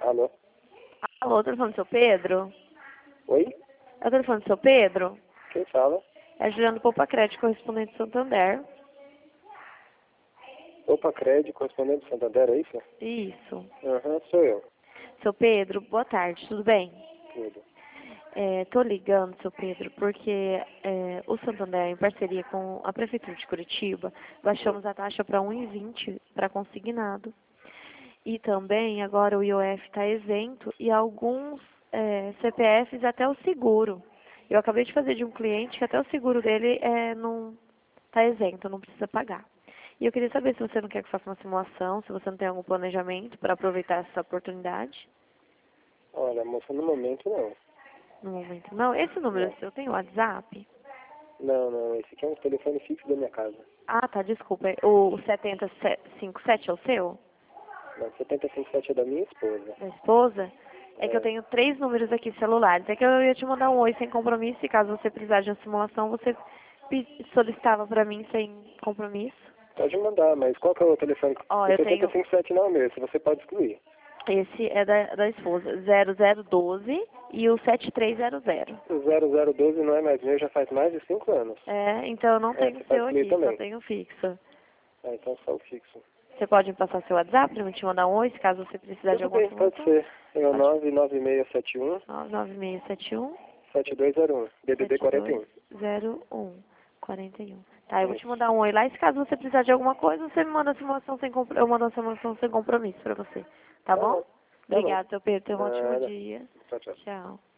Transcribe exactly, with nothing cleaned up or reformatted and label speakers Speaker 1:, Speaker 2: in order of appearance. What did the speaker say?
Speaker 1: Alô?
Speaker 2: Alô, telefone do seu Pedro?
Speaker 1: Oi?
Speaker 2: É o telefone do seu Pedro?
Speaker 1: Quem fala?
Speaker 2: É Juliano Poupa Crédito, correspondente de Santander.
Speaker 1: Opa, Crédito, correspondente de Santander, é isso?
Speaker 2: Isso.
Speaker 1: Aham, sou eu.
Speaker 2: Seu Pedro, boa tarde, tudo bem?
Speaker 1: Tudo.
Speaker 2: É, tô ligando, seu Pedro, porque é, o Santander, em parceria com a Prefeitura de Curitiba, baixamos a taxa para um vírgula vinte para consignado. E também agora o I O F está isento e alguns é, C P Fs até o seguro. Eu acabei de fazer de um cliente que até o seguro dele é, não está isento, não precisa pagar. E eu queria saber se você não quer que eu faça uma simulação, se você não tem algum planejamento para aproveitar essa oportunidade.
Speaker 1: Olha, moça, no momento não.
Speaker 2: No momento não. Esse número
Speaker 1: Não.
Speaker 2: seu tem WhatsApp?
Speaker 1: Não, não, esse aqui é um telefone fixo da minha casa.
Speaker 2: Ah, tá, desculpa. O sete zero cinco sete é o seu?
Speaker 1: Não, setenta e cinco sete é da minha esposa.
Speaker 2: Da esposa? É que eu
Speaker 1: É,
Speaker 2: tenho três números aqui celulares. É que eu ia te mandar um oi sem compromisso e caso você precisar de uma simulação, você pe- solicitava pra mim sem compromisso.
Speaker 1: pode mandar, mas qual que é o telefone?
Speaker 2: Ó,
Speaker 1: O
Speaker 2: eu tenho...
Speaker 1: setenta e cinco sete não é o meu, esse você pode excluir.
Speaker 2: Esse é da, da esposa. zero zero um dois e o sete três zero zero.
Speaker 1: O zero zero um dois não é mais meu, já faz mais de cinco anos.
Speaker 2: É, então eu não
Speaker 1: É,
Speaker 2: tenho
Speaker 1: você
Speaker 2: o
Speaker 1: pode
Speaker 2: seu
Speaker 1: excluir
Speaker 2: aqui, só
Speaker 1: também.
Speaker 2: tenho o fixo.
Speaker 1: Ah, então só o fixo.
Speaker 2: Você pode me passar seu WhatsApp pra eu te mandar um oi, se caso você precisar de
Speaker 1: Tudo
Speaker 2: alguma
Speaker 1: bem, pode
Speaker 2: simulação?
Speaker 1: ser. É o
Speaker 2: Pode.
Speaker 1: nove nove seis sete um
Speaker 2: nove seis sete um
Speaker 1: sete dois zero um, D D D
Speaker 2: sete
Speaker 1: quarenta e
Speaker 2: dois
Speaker 1: um.
Speaker 2: zero um quarenta e um. Tá, eu vou te
Speaker 1: Isso.
Speaker 2: mandar um oi lá e se caso você precisar de alguma coisa, você me manda a simulação sem compromisso. Eu mando a simulação sem compromisso pra você. Tá
Speaker 1: Tá
Speaker 2: bom?
Speaker 1: bom. Tá bom.
Speaker 2: Obrigada, seu Pedro. Tenha um ótimo
Speaker 1: Nada.
Speaker 2: dia.
Speaker 1: Tchau, tchau.
Speaker 2: Tchau.